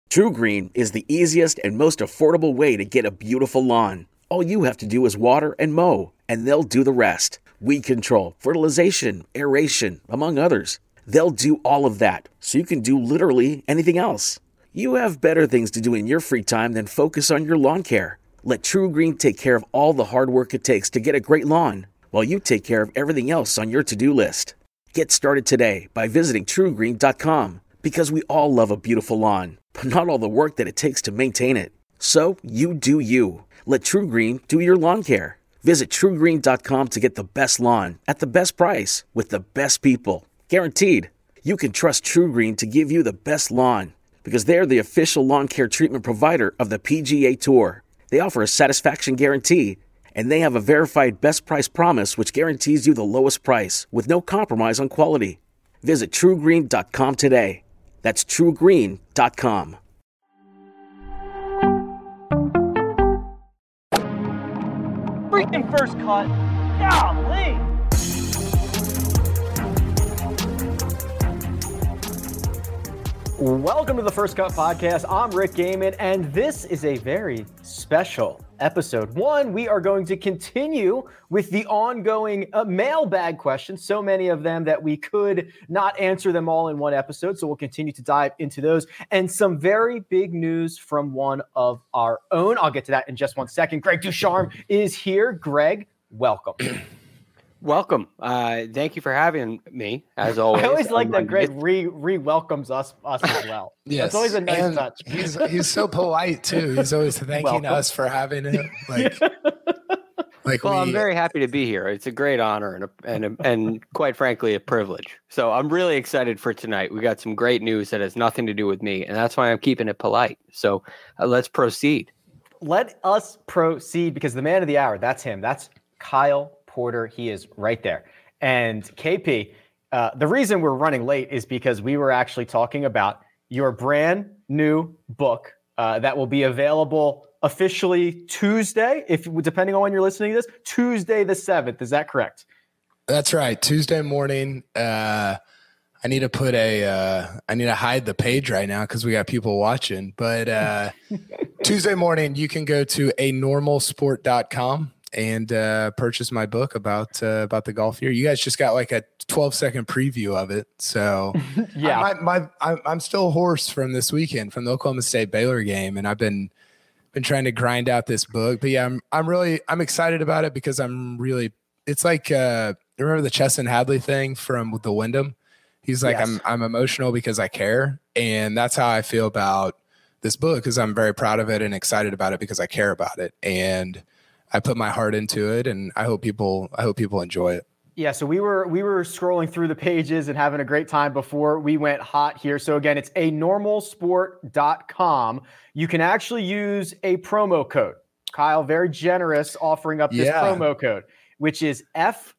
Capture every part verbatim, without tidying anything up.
TruGreen is the easiest and most affordable way to get a beautiful lawn. All you have to do is water and mow, and they'll do the rest. Weed control, fertilization, aeration, among others. They'll do all of that, so you can do literally anything else. You have better things to do in your free time than focus on your lawn care. Let TruGreen take care of all the hard work it takes to get a great lawn, while you take care of everything else on your to-do list. Get started today by visiting True Green dot com, because we all love a beautiful lawn, but not all the work that it takes to maintain it. So, you do you. Let TruGreen do your lawn care. Visit True Green dot com to get the best lawn at the best price with the best people. Guaranteed. You can trust TruGreen to give you the best lawn because they're the official lawn care treatment provider of the P G A Tour. They offer a satisfaction guarantee, and they have a verified best price promise which guarantees you the lowest price with no compromise on quality. Visit True Green dot com today. That's True Green dot com. Freaking first cut. Golly. Welcome to the First Cut Podcast. I'm Rick Gehman, and this is a very special episode. One, we are going to continue with the ongoing uh, mailbag questions, so many of them that we could not answer them all in one episode, so we'll continue to dive into those. And some very big news from one of our own. I'll get to that in just one second. Greg DuCharme is here. Greg, welcome. Welcome. Uh, thank you for having me, as always. I always like um, that Greg re re welcomes us us as well. Yes, it's always a nice and touch. He's he's so polite too. He's always thanking Welcome. us for having him. Like, like well, we, I'm very happy to be here. It's a great honor and a, and a, and quite frankly a privilege. So I'm really excited for tonight. We got some great news that has nothing to do with me, and that's why I'm keeping it polite. So uh, let's proceed. Let us proceed because the man of the hour, that's him. That's Kyle Porter. He is right there. And K P, uh, the reason we're running late is because we were actually talking about your brand new book uh, that will be available officially Tuesday, if depending on when you're listening to this, Tuesday the seventh. Is that correct? That's right. Tuesday morning. Uh, I need to put a. Uh, I need to hide the page right now because we got people watching. But uh, Tuesday morning, you can go to a normal sport dot com and uh, purchase my book about uh, about the golf year. You guys just got like a twelve second preview of it. So yeah, I, my, my, I'm, I'm still hoarse from this weekend from the Oklahoma State Baylor game. And I've been, been trying to grind out this book, but yeah, I'm, I'm really, I'm excited about it because I'm really, it's like, uh, remember the Chesson Hadley thing from the Wyndham? He's like, yes. I'm, I'm emotional because I care. And that's how I feel about this book because I'm very proud of it and excited about it because I care about it. And I put my heart into it, and I hope people I hope people enjoy it. Yeah, so we were we were scrolling through the pages and having a great time before we went hot here. So again, it's a normal sport dot com. You can actually use a promo code. Kyle, very generous, offering up this yeah. promo code, which is F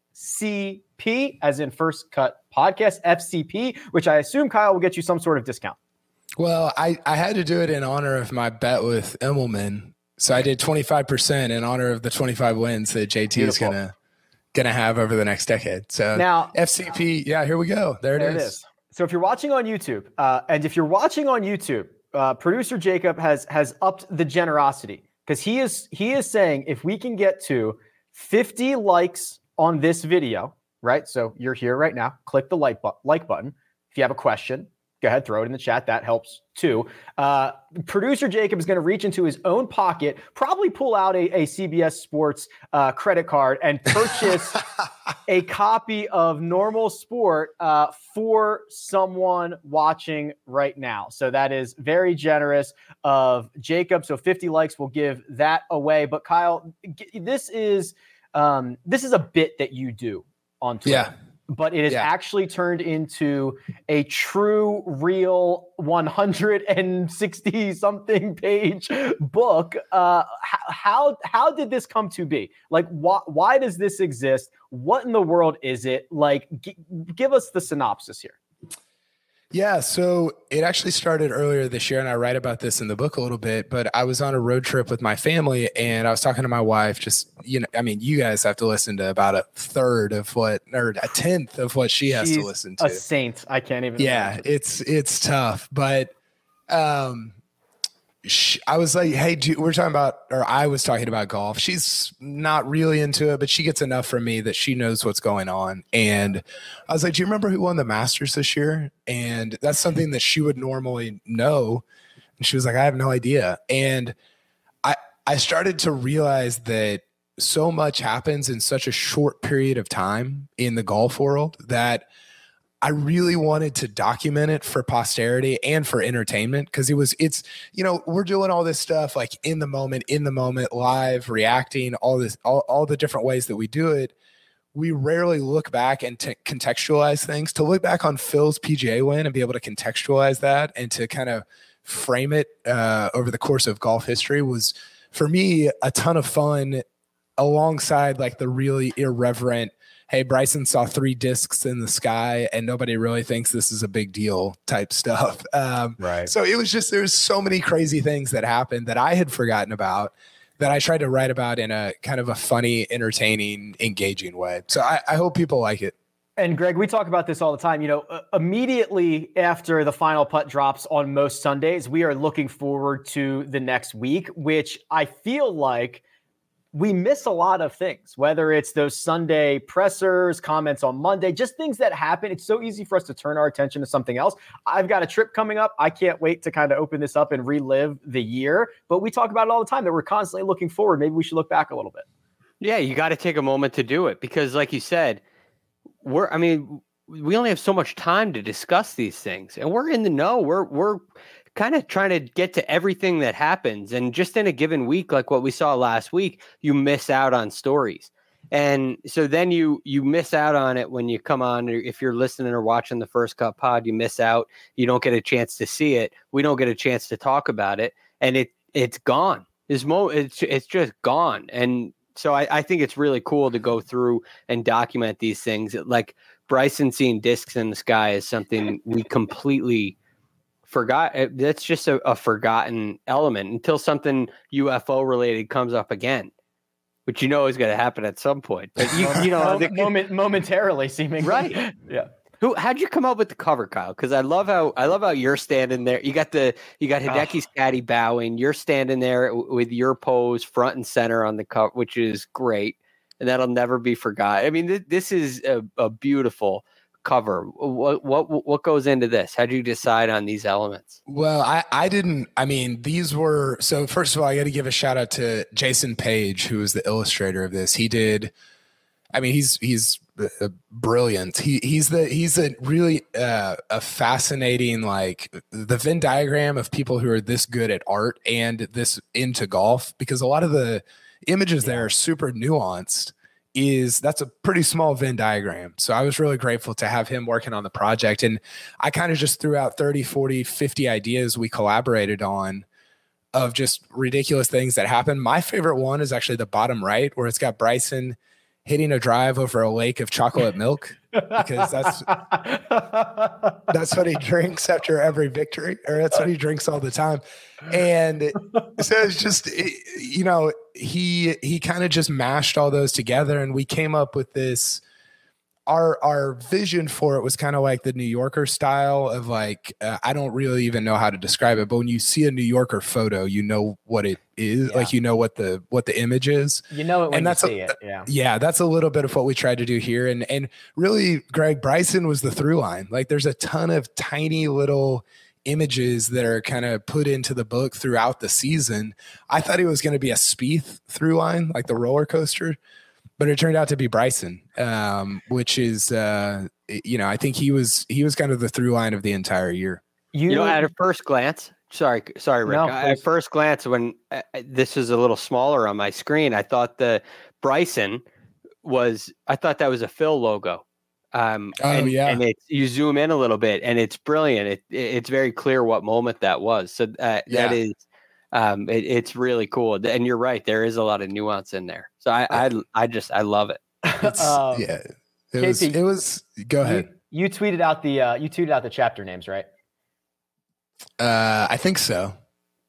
C P, as in First Cut Podcast, F C P, which I assume, Kyle, will get you some sort of discount. Well, I, I had to do it in honor of my bet with Immelman. So I did twenty-five percent in honor of the twenty-five wins that J T Beautiful. is gonna gonna have over the next decade. So now F C P, yeah, here we go. There, there it, is. it is. So if you're watching on YouTube, uh, and if you're watching on YouTube, uh, producer Jacob has has upped the generosity because he is he is saying if we can get to fifty likes on this video, right? So you're here right now. Click the like bu- like button. If you have a question, go ahead, throw it in the chat. That helps too. Uh, producer Jacob is going to reach into his own pocket, probably pull out a, a C B S Sports uh, credit card and purchase a copy of Normal Sport uh, for someone watching right now. So that is very generous of Jacob. So fifty likes will give that away. But Kyle, this is um, this is a bit that you do on Twitter. Yeah. But it has yeah. actually turned into a true, real one hundred sixty something page book. Uh, how how did this come to be? Like, why why does this exist? What in the world is it? Like, g- give us the synopsis here. Yeah, so it actually started earlier this year, and I write about this in the book a little bit, but I was on a road trip with my family, and I was talking to my wife, just, you know, I mean, you guys have to listen to about a third of what, or a tenth of what she has She's to listen to. A saint. I can't even Yeah, imagine. it's it's tough, but um, she, I was like, hey, do, we're talking about, or I was talking about golf. She's not really into it, but she gets enough from me that she knows what's going on. And I was like, do you remember who won the Masters this year? And that's something that she would normally know. And she was like, I have no idea. And I, I started to realize that so much happens in such a short period of time in the golf world that I really wanted to document it for posterity and for entertainment, because it was, it's, you know, we're doing all this stuff like in the moment, in the moment, live, reacting, all this, all, all the different ways that we do it. We rarely look back and t- contextualize things. To look back on Phil's P G A win and be able to contextualize that and to kind of frame it uh, over the course of golf history was, for me, a ton of fun, alongside like the really irreverent, hey, Bryson saw three discs in the sky and nobody really thinks this is a big deal type stuff. Um, right. So it was just, there's so many crazy things that happened that I had forgotten about that I tried to write about in a kind of a funny, entertaining, engaging way. So I, I hope people like it. And Greg, we talk about this all the time. You know, uh, immediately after the final putt drops on most Sundays, we are looking forward to the next week, which I feel like we miss a lot of things, whether it's those Sunday pressers, comments on Monday, just things that happen. It's so easy for us to turn our attention to something else. I've got a trip coming up. I can't wait to kind of open this up and relive the year. But we talk about it all the time, that we're constantly looking forward. Maybe we should look back a little bit. Yeah, you got to take a moment to do it because, like you said, we're, I mean, we only have so much time to discuss these things, and we're in the know. We're, we're, kind of trying to get to everything that happens. And just in a given week, like what we saw last week, you miss out on stories. And so then you you miss out on it when you come on, or if you're listening or watching the First Cut Pod, you miss out. You don't get a chance to see it. We don't get a chance to talk about it. And it it's gone. It's, mo- it's, it's just gone. And so I, I think it's really cool to go through and document these things. Like Bryson seeing discs in the sky is something we completely forgot. That's just a, a forgotten element until something U F O related comes up again, which you know is going to happen at some point. But you, you know, the, moment momentarily seeming right. Yeah. Who? How'd you come up with the cover, Kyle? Because I love how I love how you're standing there. You got the you got Hideki's oh. caddy bowing. You're standing there with your pose front and center on the cover, which is great, and that'll never be forgotten. I mean, th- this is a, a beautiful cover. What what what goes into this? How do you decide on these elements? Well, I I didn't. I mean, these were so. First of all, I got to give a shout out to Jason Page, who is the illustrator of this. He did. I mean, he's he's uh, brilliant. He he's the he's a really uh, a fascinating, like, the Venn diagram of people who are this good at art and this into golf, because a lot of the images there are super nuanced. Is that's a pretty small Venn diagram. So I was really grateful to have him working on the project. And I kind of just threw out thirty, forty, fifty ideas we collaborated on of just ridiculous things that happened. My favorite one is actually the bottom right, where it's got Bryson hitting a drive over a lake of chocolate milk, because that's that's what he drinks after every victory, or that's what he drinks all the time. And so it's just, it, you know, he he kind of just mashed all those together, and we came up with this. Our our vision for it was kind of like the New Yorker style of, like, uh, I don't really even know how to describe it, but when you see a New Yorker photo, you know what it is. Yeah. Like, you know what the what the image is. You know it when and that's you see a, it. Yeah, yeah, that's a little bit of what we tried to do here, and and really, Greg, Bryson was the through line. Like, there's a ton of tiny little images that are kind of put into the book throughout the season. I thought it was going to be a Spieth through line, like the roller coaster. But it turned out to be Bryson, um, which is, uh, you know, I think he was he was kind of the through line of the entire year. You, you know, at a first glance, sorry, sorry, Rick. No, at first glance, when uh, this is a little smaller on my screen, I thought the Bryson was, I thought that was a Phil logo. Um, oh and, yeah, and it's, you zoom in a little bit, and it's brilliant. It, it it's very clear what moment that was. So uh, yeah. that is. Um, it, it's really cool, and you're right. There is a lot of nuance in there, so I, I, I just, I love it. um, yeah, it was, it was. Go ahead. You, you tweeted out the, uh, you tweeted out the chapter names, right? Uh, I think so.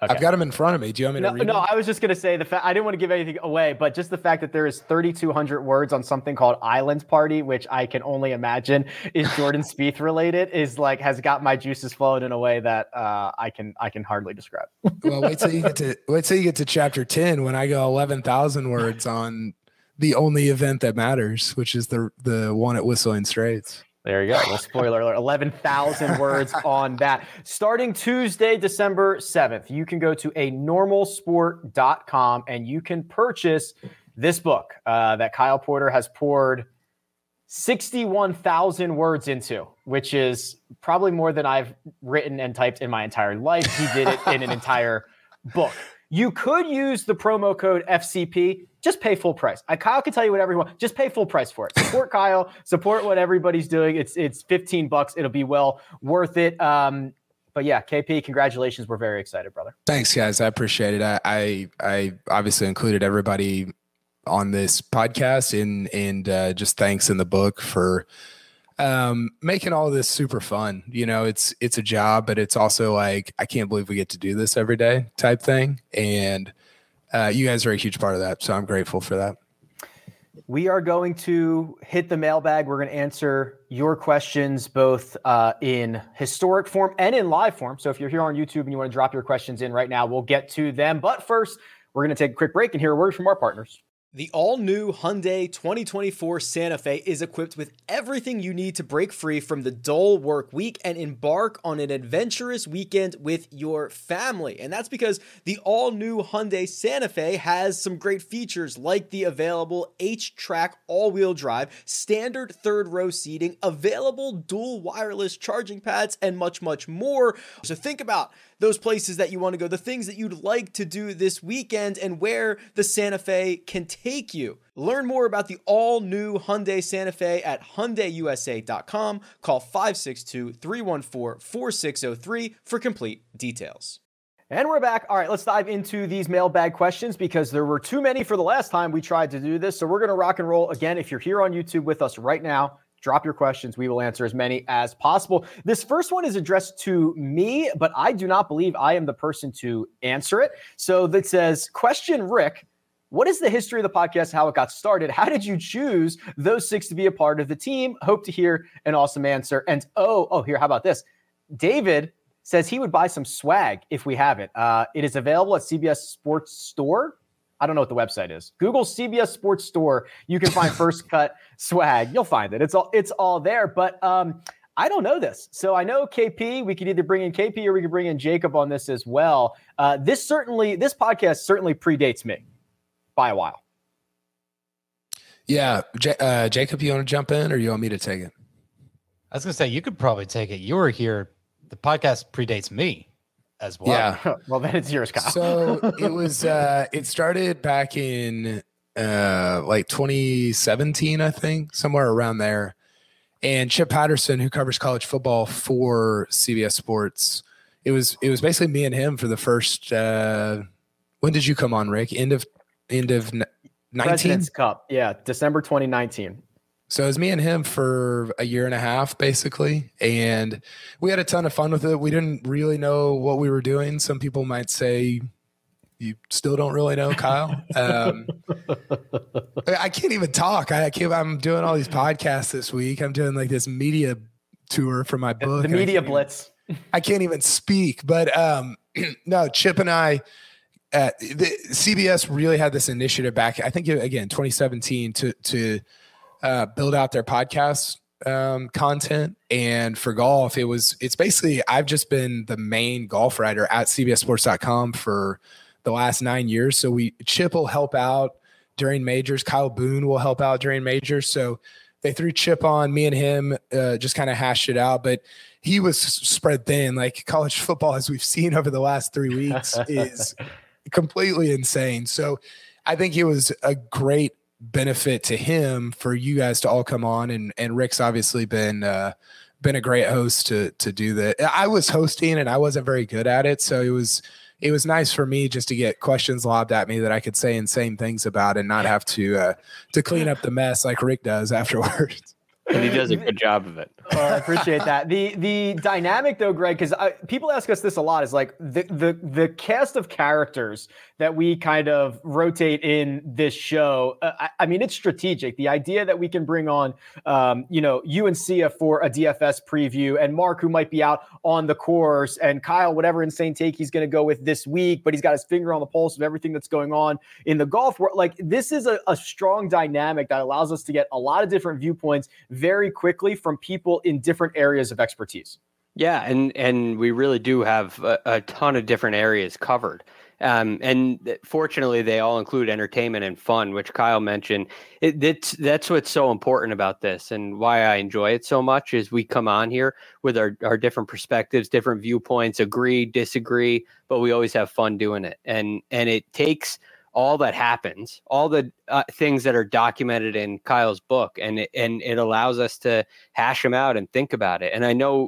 Okay. I've got them in front of me. Do you want me no, to read No, them? I was just going to say the fact I didn't want to give anything away, but just the fact that there is thirty-two hundred words on something called Island Party, which I can only imagine is Jordan Spieth related, is like has got my juices flowing in a way that uh, I can I can hardly describe. Well, wait till you get to wait till you get to chapter ten when I go eleven thousand words on the only event that matters, which is the the one at Whistling Straits. There you go. Well, spoiler alert, eleven thousand words on that. Starting Tuesday, December seventh, you can go to a normal sport dot com and you can purchase this book uh, that Kyle Porter has poured sixty-one thousand words into, which is probably more than I've written and typed in my entire life. He did it in an entire book. You could use the promo code F C P. Just pay full price. I, Kyle can tell you whatever you want. Just pay full price for it. Support Kyle. Support what everybody's doing. It's it's fifteen bucks. It'll be well worth it. Um, but yeah, K P, congratulations. We're very excited, brother. Thanks, guys. I appreciate it. I I, I obviously included everybody on this podcast, and and uh, just thanks in the book for um, making all this super fun. You know, it's it's a job, but it's also like I can't believe we get to do this every day type thing, and Uh, you guys are a huge part of that, so I'm grateful for that. We are going to hit the mailbag. We're going to answer your questions both uh, in historic form and in live form. So if you're here on YouTube and you want to drop your questions in right now, we'll get to them. But first, we're going to take a quick break and hear a word from our partners. The all-new Hyundai twenty twenty-four Santa Fe is equipped with everything you need to break free from the dull work week and embark on an adventurous weekend with your family. And that's because the all-new Hyundai Santa Fe has some great features like the available H-Track all-wheel drive, standard third-row seating, available dual wireless charging pads, and much, much more. So think about those places that you want to go, the things that you'd like to do this weekend, and where the Santa Fe can take you. Learn more about the all-new Hyundai Santa Fe at Hyundai U S A dot com. Call five six two, three one four, four six zero three for complete details. And we're back. All right, let's dive into these mailbag questions because there were too many for the last time we tried to do this. So we're going to rock and roll again. If you're here on YouTube with us right now, drop your questions. We will answer as many as possible. This first one is addressed to me, but I do not believe I am the person to answer it. So that says, question Rick, what is the history of the podcast, how it got started? How did you choose those six to be a part of the team? Hope to hear an awesome answer. And oh, oh, here, how about this? David says he would buy some swag if we have it. Uh, it is available at C B S Sports Store. I don't know what the website is. Google C B S Sports Store. You can find First Cut swag. You'll find it. It's all it's all there. But um, I don't know this. So I know K P. We could either bring in K P or we could bring in Jacob on this as well. Uh, this certainly, this podcast certainly predates me by a while. Yeah, J- uh, Jacob, you want to jump in, or you want me to take it? I was gonna say you could probably take it. You were here. The podcast predates me as well. Yeah. Well, then it's yours, Kyle. So it was. Uh, it started back in uh, like twenty seventeen, I think, somewhere around there. And Chip Patterson, who covers college football for C B S Sports, it was it was basically me and him for the first. Uh, when did you come on, Rick? End of end of nineteen. President's Cup, yeah, December twenty nineteen. So it was me and him for a year and a half, basically. And we had a ton of fun with it. We didn't really know what we were doing. Some people might say, you still don't really know, Kyle. Um, I can't even talk. I can't, I'm doing all these podcasts this week. I'm doing like this media tour for my book. The media blitz. Even, I can't even speak. But um, no, Chip and I, uh, the C B S really had this initiative back, I think, again, twenty seventeen to to – Uh, build out their podcast um, content. And for golf, it was, it's basically, I've just been the main golf writer at C B S sports dot com for the last nine years. So we, Chip will help out during majors. Kyle Boone will help out during majors. So they threw Chip on, me and him uh, just kind of hashed it out, but he was spread thin. Like college football, as we've seen over the last three weeks, is completely insane. So I think it was a great benefit to him for you guys to all come on, and and Rick's obviously been uh been a great host to to do that. I was hosting and I wasn't very good at it, so it was it was nice for me just to get questions lobbed at me that I could say insane things about and not have to uh to clean up the mess like Rick does afterwards. And he does a good job of it. Oh, I appreciate that. The the dynamic though, Greg, because people ask us this a lot, is like the the the cast of characters that we kind of rotate in this show. Uh, I, I mean, it's strategic. The idea that we can bring on, um, you know, you and Sia for a D F S preview, and Mark, who might be out on the course, and Kyle, whatever insane take he's going to go with this week, but he's got his finger on the pulse of everything that's going on in the golf world. Like, this is a, a strong dynamic that allows us to get a lot of different viewpoints very quickly from people in different areas of expertise. Yeah, and and we really do have a, a ton of different areas covered. Um, and fortunately, they all include entertainment and fun, which Kyle mentioned. It, that's, that's what's so important about this, and why I enjoy it so much is we come on here with our, our different perspectives, different viewpoints, agree, disagree, but we always have fun doing it. And and it takes all that happens, all the uh, things that are documented in Kyle's book, and it, and it allows us to hash them out and think about it. And I know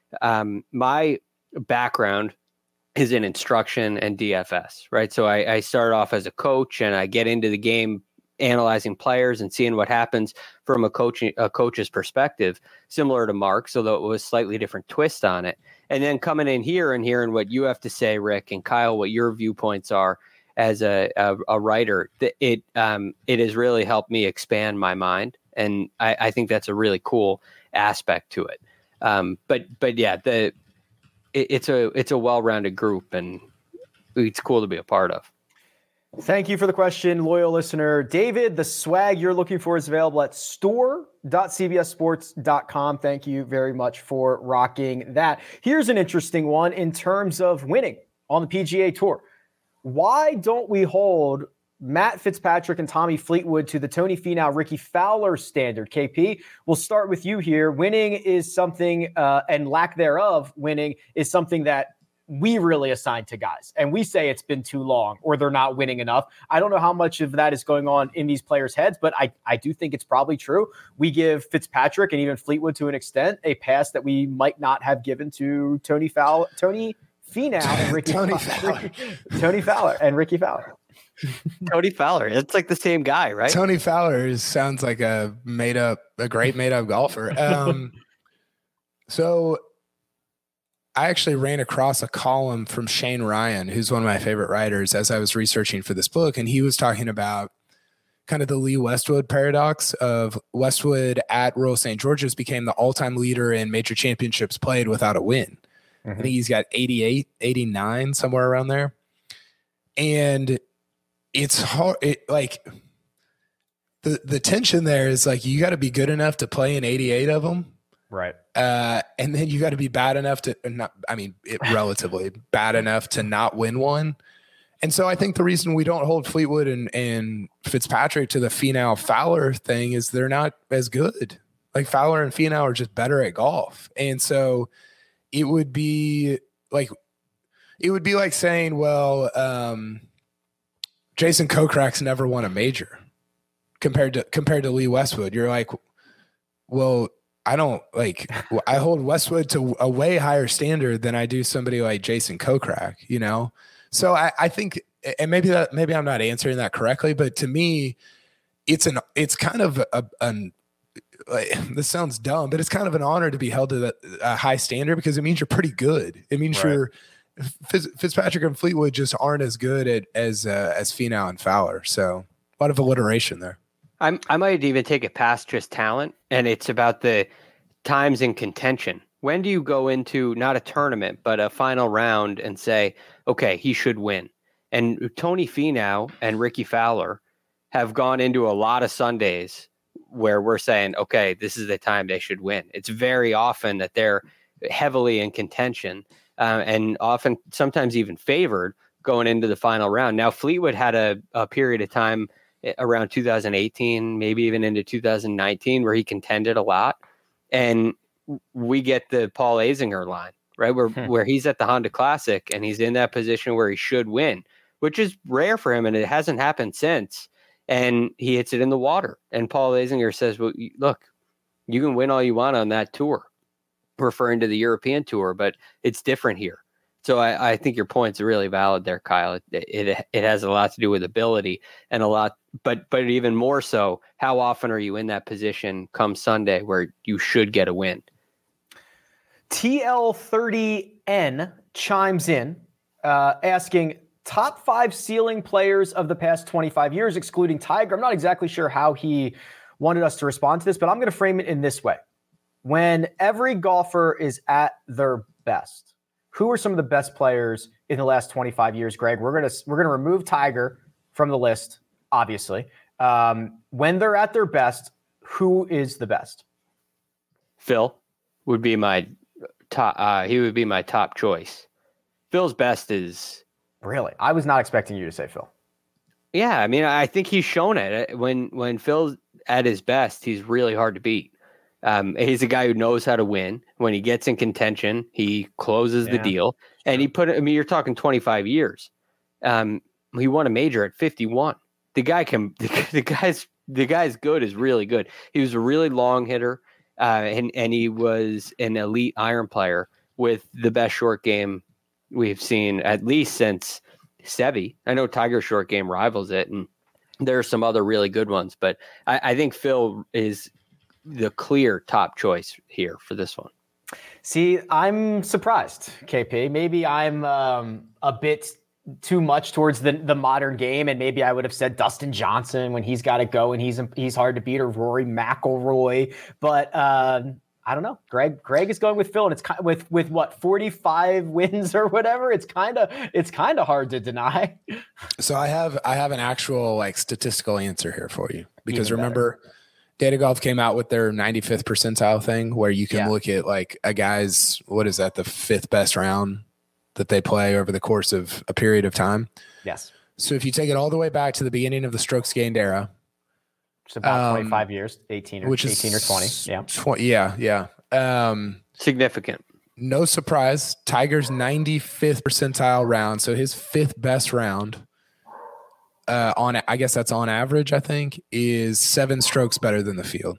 um, my background is in instruction and D F S, right? So I, I started off as a coach, and I get into the game analyzing players and seeing what happens from a coach a coach's perspective, similar to Mark, so though it was a slightly different twist on it. And then coming in here and hearing what you have to say, Rick, and Kyle, what your viewpoints are as a, a, a writer, it um, it has really helped me expand my mind, and I, I think that's a really cool aspect to it. Um, but but yeah, the it, it's a it's a well-rounded group, and it's cool to be a part of. Thank you for the question, loyal listener. David, the swag you're looking for is available at store dot c b s sports dot com. Thank you very much for rocking that. Here's an interesting one in terms of winning on the P G A Tour. Why don't we hold Matt Fitzpatrick and Tommy Fleetwood to the Tony Finau, Ricky Fowler standard? K P, we'll start with you here. Winning is something, uh, and lack thereof winning is something that we really assign to guys. And we say it's been too long or they're not winning enough. I don't know how much of that is going on in these players' heads, but I, I do think it's probably true. We give Fitzpatrick and even Fleetwood to an extent a pass that we might not have given to Tony Fowler, Tony Finau and Ricky Tony Fowler. Fowler. Tony Fowler and Ricky Fowler. Tony Fowler, it's like the same guy, right? Tony Fowler is, sounds like a made up, a great made up golfer. Um, so I actually ran across a column from Shane Ryan, who's one of my favorite writers, as I was researching for this book. And he was talking about kind of the Lee Westwood paradox of Westwood at Royal Saint George's became the all-time leader in major championships played without a win. Mm-hmm. I think he's got eighty-eight, eighty-nine, somewhere around there. And it's hard. It, like the, the tension there is like, you got to be good enough to play in eighty-eight of them. Right. Uh, and then you got to be bad enough to not, I mean, it, relatively bad enough to not win one. And so I think the reason we don't hold Fleetwood and, and Fitzpatrick to the Finau Fowler thing is they're not as good. Like Fowler and Finau are just better at golf. And so it would be like, it would be like saying, well, um, Jason Kokrak's never won a major compared to, compared to Lee Westwood. You're like, well, I don't like, I hold Westwood to a way higher standard than I do somebody like Jason Kokrak, you know? So I, I think, and maybe that, maybe I'm not answering that correctly, but to me, it's an, it's kind of a, an, like, this sounds dumb, but it's kind of an honor to be held to that, a high standard, because it means you're pretty good. It means right. you're Fitz, Fitzpatrick and Fleetwood just aren't as good at, as, uh, as Finau and Fowler. So a lot of alliteration there. I'm, I might even take it past just talent, and it's about the times in contention. When do you go into not a tournament, but a final round and say, okay, he should win? And Tony Finau and Ricky Fowler have gone into a lot of Sundays where we're saying, okay, this is the time they should win. It's very often that they're heavily in contention uh, and often sometimes even favored going into the final round. Now, Fleetwood had a, a period of time around two thousand eighteen, maybe even into two thousand nineteen, where he contended a lot. And we get the Paul Azinger line, right? Where, hmm. where he's at the Honda Classic and he's in that position where he should win, which is rare for him. And it hasn't happened since. And he hits it in the water. And Paul Azinger says, well, look, you can win all you want on that tour, referring to the European tour, but it's different here. So I, I think your point's really valid there, Kyle. It, it it has a lot to do with ability and a lot, but but even more so, how often are you in that position come Sunday where you should get a win? T L thirty N chimes in uh, asking top five ceiling players of the past twenty-five years, excluding Tiger. I'm not exactly sure how he wanted us to respond to this, but I'm going to frame it in this way. When every golfer is at their best, who are some of the best players in the last twenty-five years, Greg? We're going to we're going to remove Tiger from the list, obviously. Um, when they're at their best, who is the best? Phil would be my top. Uh, he would be my top choice. Phil's best is really. I was not expecting you to say Phil. Yeah, I mean, I think he's shown it. When when Phil's at his best, he's really hard to beat. Um, he's a guy who knows how to win. When he gets in contention, he closes yeah. the deal. And he put. I mean, you're talking twenty-five years. Um, he won a major at fifty-one. The guy can. The, the guy's the guy's good. Is really good. He was a really long hitter, uh, and and he was an elite iron player with the best short game we've seen at least since Seve. I know Tiger's short game rivals it, and there are some other really good ones. But I, I think Phil is the clear top choice here for this one. See, I'm surprised, K P. Maybe I'm um, a bit too much towards the, the modern game, and maybe I would have said Dustin Johnson when he's got to go and he's he's hard to beat, or Rory McIlroy. But uh, I don't know. Greg Greg is going with Phil, and it's kind of, with with what forty-five wins or whatever. It's kind of it's kind of hard to deny. So I have I have an actual like statistical answer here for you, because Even remember. Better. Data Golf came out with their ninety-fifth percentile thing, where you can yeah. look at like a guy's, what is that, the fifth best round that they play over the course of a period of time. Yes. So if you take it all the way back to the beginning of the strokes gained era, it's about um, twenty-five years, eighteen or which eighteen is or twenty. Yeah. twenty, yeah. Yeah. Um, Significant. No surprise. Tiger's ninety-fifth percentile round. So his fifth best round, Uh, on, I guess that's on average, I think, is seven strokes better than the field.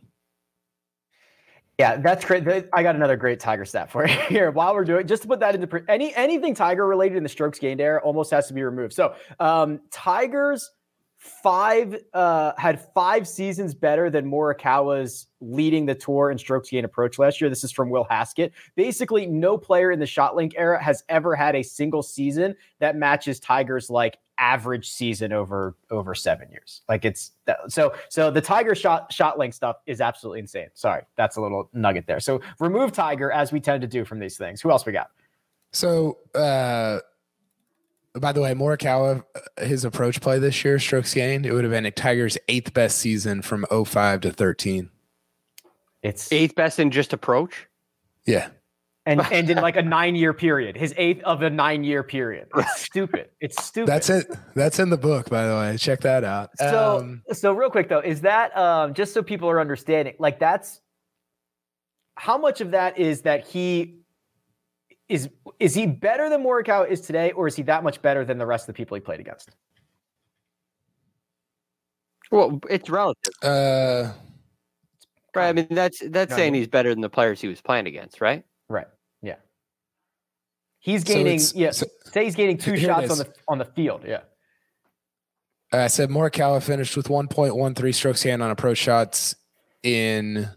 Yeah, that's great. I got another great Tiger stat for you here. While we're doing, just to put that into any anything Tiger related in the strokes gained era almost has to be removed. So um, Tiger's five uh, had five seasons better than Morikawa's leading the tour in strokes gained approach last year. This is from Will Haskett. Basically, no player in the ShotLink era has ever had a single season that matches Tiger's like average season over over seven years. Like it's so so the Tiger shot ShotLink stuff is absolutely insane. Sorry, that's a little nugget there. So remove Tiger, as we tend to do from these things. Who else we got? So uh by the way, Morikawa, his approach play this year, strokes gained, it would have been a Tiger's eighth best season from oh five to thirteen. It's eighth best in just approach? Yeah. And and in like a nine-year period, his eighth of a nine-year period. It's stupid. It's stupid. That's it. That's in the book, by the way. Check that out. So, um, so real quick though, is that um, just so people are understanding? Like, that's how much of that is that he is is he better than Morikawa is today, or is he that much better than the rest of the people he played against? Well, it's relative. Uh, right. I mean, that's that's no, saying he's better than the players he was playing against, right? Right. Yeah. He's gaining. So yeah. so, say he's gaining two shots on the on the field. Yeah. I said Morikawa finished with one point one three strokes gained on approach shots in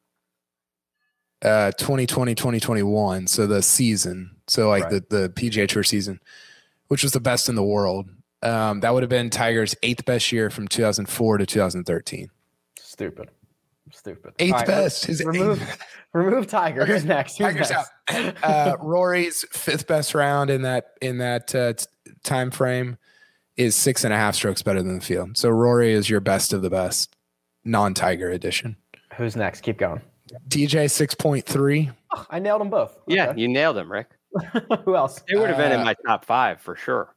uh, twenty twenty, twenty twenty-one. So the season. So like right. the, the P G A Tour season, which was the best in the world. Um, that would have been Tiger's eighth best year from two thousand four to two thousand thirteen. Stupid. Stupid. Eighth right, best. His remove, eighth. remove Tiger. Okay. Who's next? Who's Tiger's next? out. Uh, Rory's fifth best round in that in that uh, t- time frame is six and a half strokes better than the field. So Rory is your best of the best, non-Tiger edition. Who's next? Keep going. D J six point three. Oh, I nailed them both. Okay. Yeah, you nailed them, Rick. Who else? It would have been uh, in my top five for sure.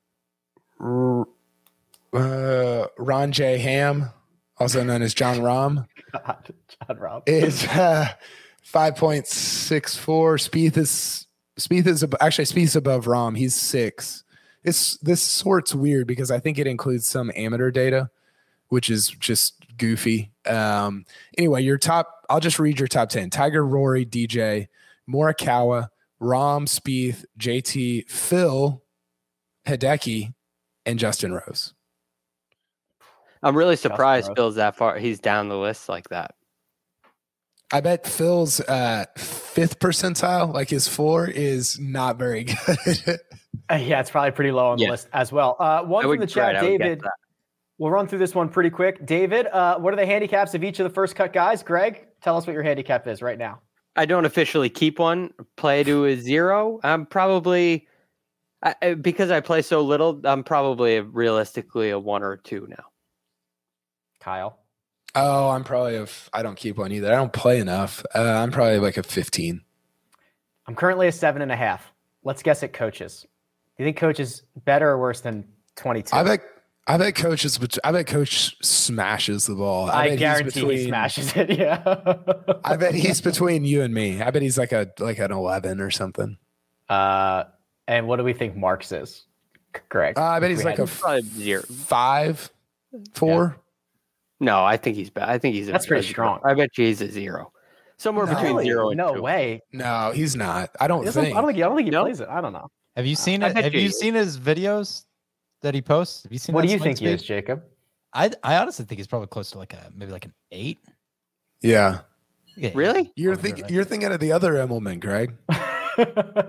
Uh, Ron J. Ham, also known as John Rahm, God, John Rahm is uh, five point six four. Spieth is Spieth is actually Spieth is above Rahm. He's six. This this sort's weird because I think it includes some amateur data, which is just goofy. Um, anyway, your top. I'll just read your top ten: Tiger, Rory, D J, Morikawa, Rahm, Spieth, J T, Phil, Hideki, and Justin Rose. I'm really surprised Phil's that far. He's down the list like that. I bet Phil's uh, fifth percentile, like his floor, is not very good. Uh, yeah, it's probably pretty low on the Yeah. list as well. Uh, one I from would- the chat, right, I would guess David. that. We'll run through this one pretty quick. David, uh, what are the handicaps of each of the first cut guys? Greg, tell us what your handicap is right now. I don't officially keep one. Play to a zero. I'm probably I, I- because I play so little. I'm probably a, realistically a one or a two now. Kyle. Oh, I'm probably a f- I don't keep one either. I don't play enough. Uh, I'm probably like a fifteen. I'm currently a seven and a half. Let's guess at coaches. Do you think coach is better or worse than twenty-two? I bet I bet coach is bet- I bet coach smashes the ball. I, bet he's guarantee he between- smashes it. Yeah. I bet he's between you and me. I bet he's like a like an eleven or something. Uh, and what do we think Marks is? Greg. Uh, I bet he's We like had- a Probably zero. five, four. No, I think he's bad. I think he's a, That's pretty a zero. strong. I bet you he's a zero. Somewhere No. between Really? zero and no two. way. No, he's not. I don't He doesn't- think. I don't think. He, I don't think he No? plays it. I don't know. Have you seen I it? bet Have you you he seen his videos that he posts? Have you seen? What that do you swing think he is, speed? Jacob? I I honestly think he's probably close to like a maybe like an eight. Yeah, Yeah, Really? you're Over thinking right. you're thinking of the other Immelman, Greg. Uh,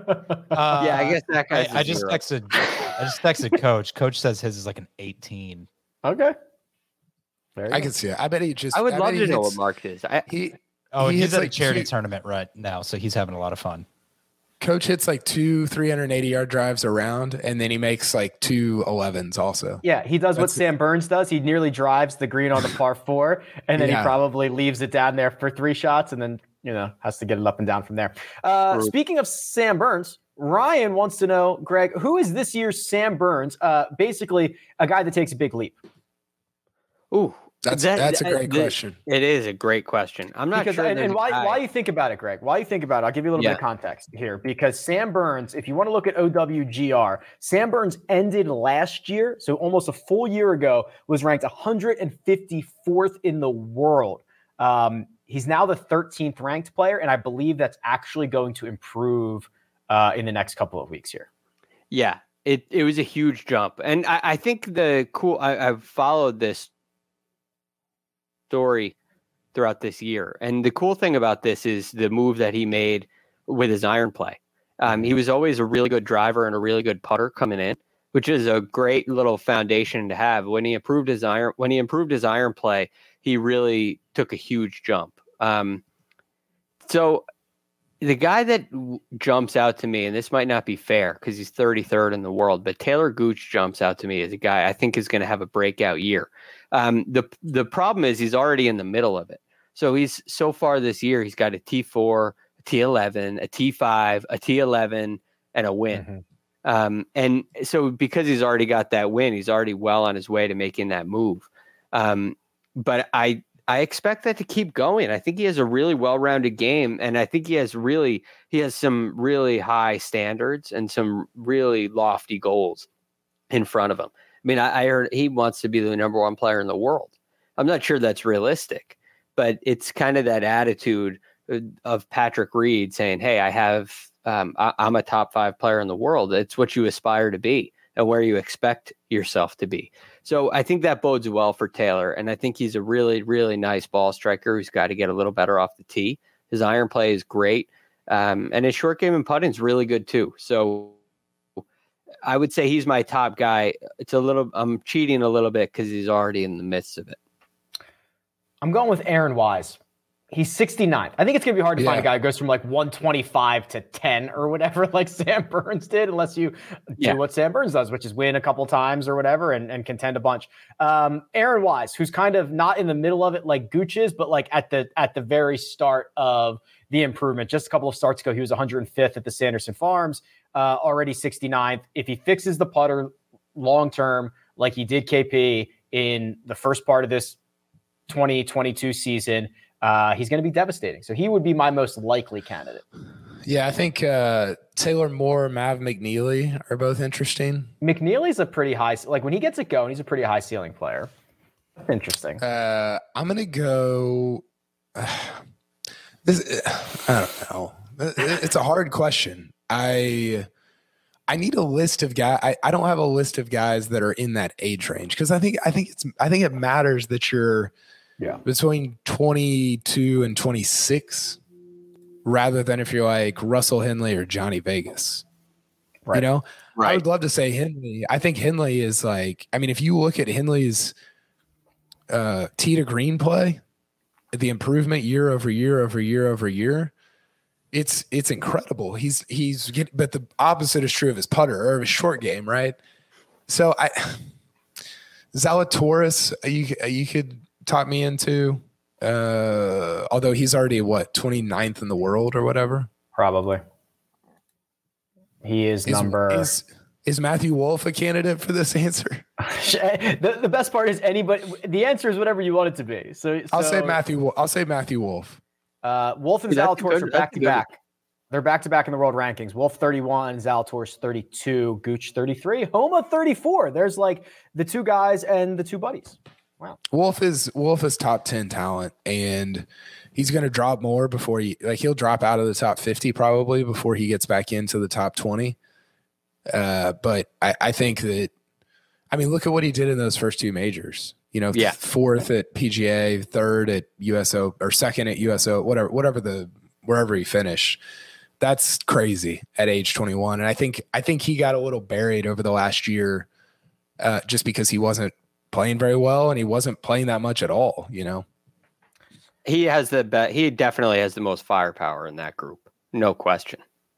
Yeah, I guess that I, guy's a I just zero. texted. I just texted coach. Coach says his is like an eighteen. Okay. There you I go. can see it. I bet he just. I would bet love he to know what hits- Mark is. I, He Oh, He he's hits at like a charity two- tournament right now, so he's having a lot of fun. coach hits like two three hundred eighty yard drives around, and then he makes like two elevens also. Yeah, he does what That's- Sam Burns does. He nearly drives the green on the par four, and then Yeah. he probably leaves it down there for three shots, and then you know has to get it up and down from there. Uh, True. speaking of Sam Burns, Ryan wants to know, Greg, who is this year's Sam Burns? Uh, basically, a guy that takes a big leap. ooh, That's that- that's a that- great the- question. It is a great question. I'm not Because sure. and, there's and a why guy- why you think about it, Greg? Why you think about it? I'll give you a little bit Yeah. of context here. Because Sam Burns, if you want to look at O W G R, Sam Burns ended last year, so almost a full year ago, was ranked one hundred fifty-fourth in the world. Um, he's now the thirteenth ranked player, and I believe that's actually going to improve uh, in the next couple of weeks here. Yeah, it it was a huge jump, and I, I think the cool. I, I've followed this story throughout this year, and the cool thing about this is the move that he made with his iron play. Um, he was always a really good driver and a really good putter coming in, which is a great little foundation to have. When he improved his iron, when he improved his iron play, he really took a huge jump. Um, so. The guy that w- jumps out to me, and this might not be fair because he's thirty-third in the world, but Taylor Gooch jumps out to me as a guy I think is going to have a breakout year. Um, the the problem is he's already in the middle of it. So he's so far this year, he's got a T four, a T eleven, a T five, a T eleven, and a win. Um, and so because he's already got that win, he's already well on his way to making that move. Um, but I I expect that to keep going. I think he has a really well-rounded game, and I think he has really he has some really high standards and some really lofty goals in front of him. I mean, I, I heard he wants to be the number one player in the world. I'm not sure that's realistic, but it's kind of that attitude of Patrick Reed saying, "Hey, I have um, I, I'm a top five player in the world." It's what you aspire to be and where you expect yourself to be. So I think that bodes well for Taylor, and I think he's a really, really nice ball striker who's got to get a little better off the tee. His iron play is great, um, and his short game and putting is really good too. So I would say he's my top guy. It's a little, I'm cheating a little bit because he's already in the midst of it. I'm going with Aaron Wise. He's sixty-ninth. I think it's going to be hard to find a Yeah. guy who goes from like one twenty-five to ten or whatever, like Sam Burns did, unless you Yeah. do what Sam Burns does, which is win a couple times or whatever and, and contend a bunch. Um, Aaron Wise, who's kind of not in the middle of it like Gooch is, but like at the at the very start of the improvement. Just a couple of starts ago, he was one hundred fifth at the Sanderson Farms, uh, already sixty-ninth. If he fixes the putter long term, like he did K P in the first part of this twenty twenty-two season, uh, he's going to be devastating. So he would be my most likely candidate. Yeah, I think uh, Taylor Moore, Mav McNeely are both interesting. McNeely's a pretty high, like when he gets it going, he's a pretty high ceiling player. That's interesting. Uh, I'm gonna go. Uh, this I don't know. It's a hard question. I I need a list of guys. I, I don't have a list of guys that are in that age range because I think I think it's I think it matters that you're Yeah. between twenty-two and twenty-six, rather than if you're like Russell Henley or Johnny Vegas. Right. You know, Right. I would love to say Henley. I think Henley is like, I mean, if you look at Henley's uh, tee to green play, the improvement year over year over year over year, it's it's incredible. He's he's get, but the opposite is true of his putter or of his short game, right? So I Zalatoris, you you could talk me into, uh, although he's already what twenty-ninth in the world or whatever. Probably. He is, Is, number. is is Matthew Wolff a candidate for this answer? the, the best part is anybody. The answer is whatever you want it to be. So, I'll so, say Matthew. Wo- I'll say Matthew Wolff. Uh, Wolf and Dude, that's a Zalatoris good- are that's a back to good- back. They're back to back in the world rankings. Wolf thirty-one, Zalatoris thirty-two, Gooch thirty-three, Homa thirty-four. There's like the two guys and the two buddies. Wow. Wolf is Wolf is top ten talent, and he's going to drop more before he like he'll drop out of the top fifty probably before he gets back into the top twenty. Uh, but I, I think that, I mean, look at what he did in those first two majors. You know, Yeah. fourth at P G A, third at U S O, or second at U S O, whatever, whatever the wherever he finished. That's crazy at age twenty-one, and I think I think he got a little buried over the last year, uh, just because he wasn't playing very well and he wasn't playing that much at all. You know. He has the bet. He definitely has the most firepower in that group. No question.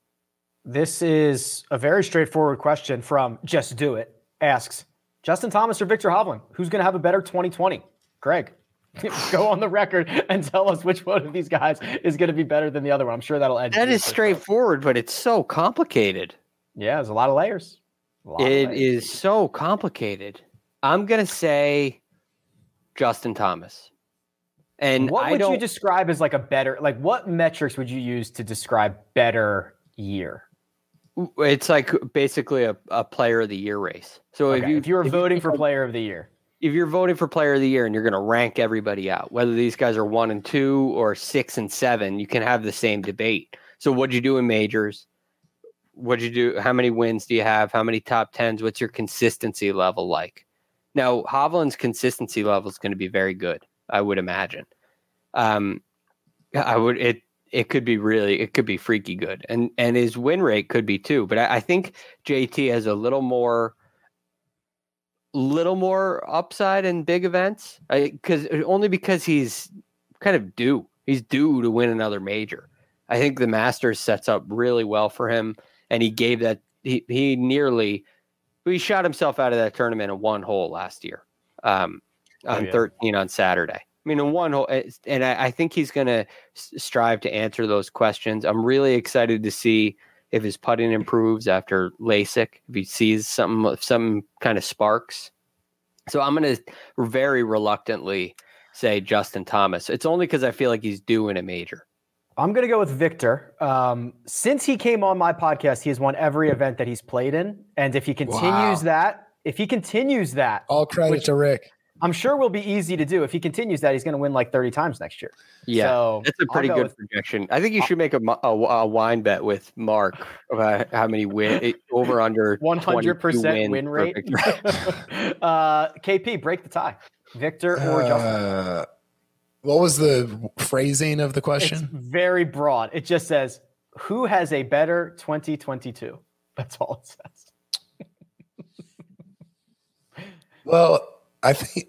This is a very straightforward question from Just Do It. Asks, Justin Thomas or Victor Hovland, who's going to have a better twenty twenty? Greg, go on the record and tell us which one of these guys is going to be better than the other one. I'm sure that'll educate That is us. straightforward, but it's so complicated. Yeah, there's a lot of layers. A lot of It layers. is so complicated. I'm going to say Justin Thomas. And What I would don't, you describe as like a better, like what metrics would you use to describe better year? it's like basically a, a player of the year race. So Okay, if you if you were if voting you, for player of the year, if you're voting for player of the year and you're going to rank everybody out, whether these guys are one and two or six and seven, you can have the same debate. So what'd you do in majors? What'd you do? How many wins do you have? How many top tens? What's your consistency level like? Now, Hovland's consistency level is going to be very good, I would imagine. Um, I would it it could be really it could be freaky good, and and his win rate could be too. But I, I think J T has a little more, little more upside in big events, because only because he's kind of due. He's due to win another major. I think the Masters sets up really well for him, and he gave that he he nearly he shot himself out of that tournament in one hole last year, um, on Oh, yeah. thirteen on Saturday. I mean, in one hole, and I, I think he's going to strive to answer those questions. I'm really excited to see if his putting improves after LASIK, if he sees something, if something kind of sparks. So I'm going to very reluctantly say Justin Thomas. It's only because I feel like he's due in a major. I'm going to go with Victor. Um, since he came on my podcast, he has won every event that he's played in. And if he continues Wow. that, if he continues that, All credit Which- to Rick. I'm sure will be easy to do. If he continues that, he's going to win like thirty times next year. Yeah, So that's a I'll pretty go good with- projection. I think you should make a, mo- a, a wine bet with Mark about how many win it, over under one hundred percent win win for rate. Victor. uh, K P, break the tie. Victor or Justin? Uh, what was the phrasing of the It's question? very broad. It just says, who has a better twenty twenty-two? That's all it says. Well, I think.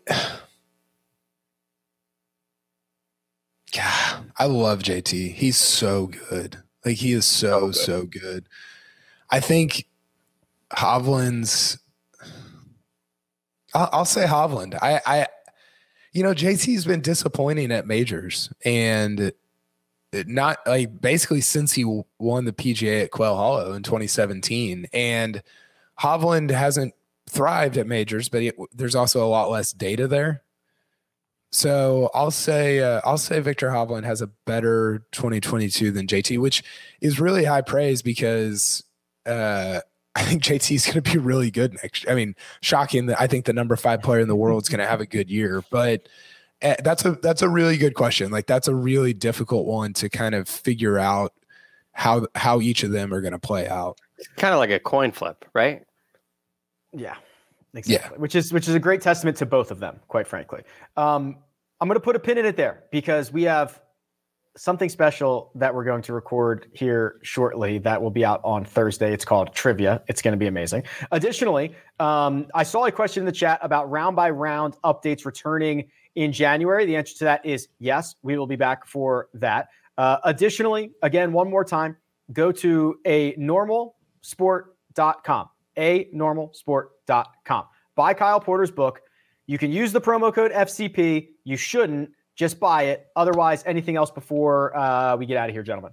God, I love J T. He's so good. Like he is so so good. I think Hovland's. I'll, I'll say Hovland. I, I, you know, J T's been disappointing at majors, and it not like basically since he won the P G A at Quail Hollow in twenty seventeen, and Hovland hasn't thrived at majors, but it, there's also a lot less data there. So I'll say uh, I'll say Victor Hovland has a better twenty twenty-two than J T, which is really high praise because uh, I think J T is going to be really good next year. I mean, shocking that I think the number five player in the world is going to have a good year, but uh, that's a that's a really good question. Like that's a really difficult one to kind of figure out how how each of them are going to play out. Kind of like a coin flip, right? Yeah, exactly. Which is which is a great testament to both of them, quite frankly. Um, I'm going to put a pin in it there because we have something special that we're going to record here shortly that will be out on Thursday. It's called Trivia. It's going to be amazing. Additionally, um, I saw a question in the chat about round by round updates returning in January. The answer to that is yes, we will be back for that. Uh, additionally, again, one more time, go to a normal sport dot com, a normal sport dot com. Buy Kyle Porter's book. You can use the promo code F C P. You shouldn't. Just buy it. Otherwise, anything else before uh, we get out of here, gentlemen?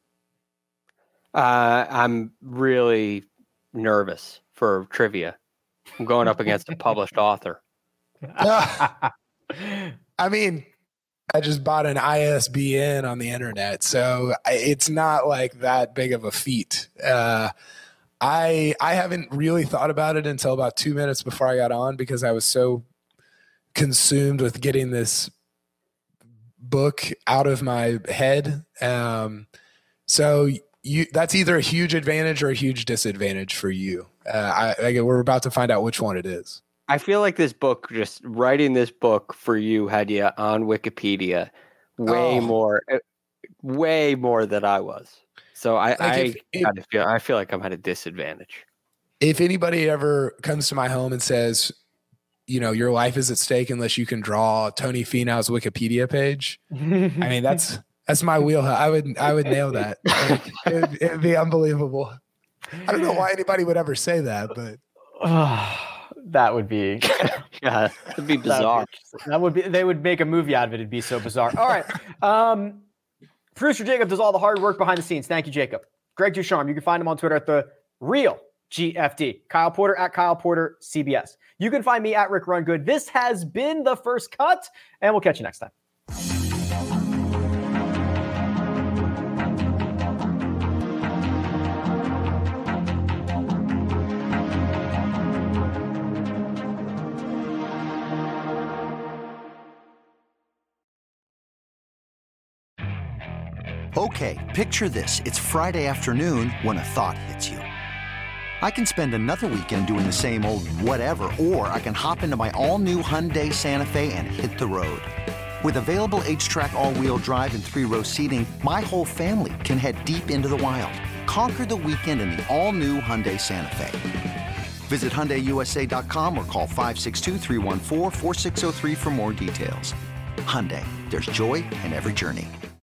Uh, I'm really nervous for trivia. I'm going up against a published author. I mean, I just bought an I S B N on the internet, so it's not like that big of a feat. Uh, I I haven't really thought about it until about two minutes before I got on because I was so consumed with getting this book out of my head. Um, so you, that's either a huge advantage or a huge disadvantage for you. Uh, I, I, we're about to find out which one it is. I feel like this book, just writing this book for you, had you on Wikipedia way Oh. more, way more than I was. So I, Like I, if- if- kinda feel, I feel like I'm at a disadvantage. If anybody ever comes to my home and says, you know, your life is at stake unless you can draw Tony Finau's Wikipedia page, I mean, that's that's my wheelhouse. I would I would nail that. Like, it'd, it'd be unbelievable. I don't know why anybody would ever say that, but that would be Yeah, it'd be bizarre. That would be. They would make a movie out of it. It'd be so bizarre. All right. Um, Producer Jacob does all the hard work behind the scenes. Thank you, Jacob. Greg Ducharme. You can find him on Twitter at the real G F D. Kyle Porter at Kyle Porter C B S. You can find me at Rick Rungood. This has been The First Cut, and we'll catch you next time. Okay, picture this. It's Friday afternoon when a thought hits you. I can spend another weekend doing the same old whatever, or I can hop into my all-new Hyundai Santa Fe and hit the road. With available H-Track all-wheel drive and three-row seating, my whole family can head deep into the wild. Conquer the weekend in the all-new Hyundai Santa Fe. Visit Hyundai U S A dot com or call five six two, three one four, four six zero three for more details. Hyundai, there's joy in every journey.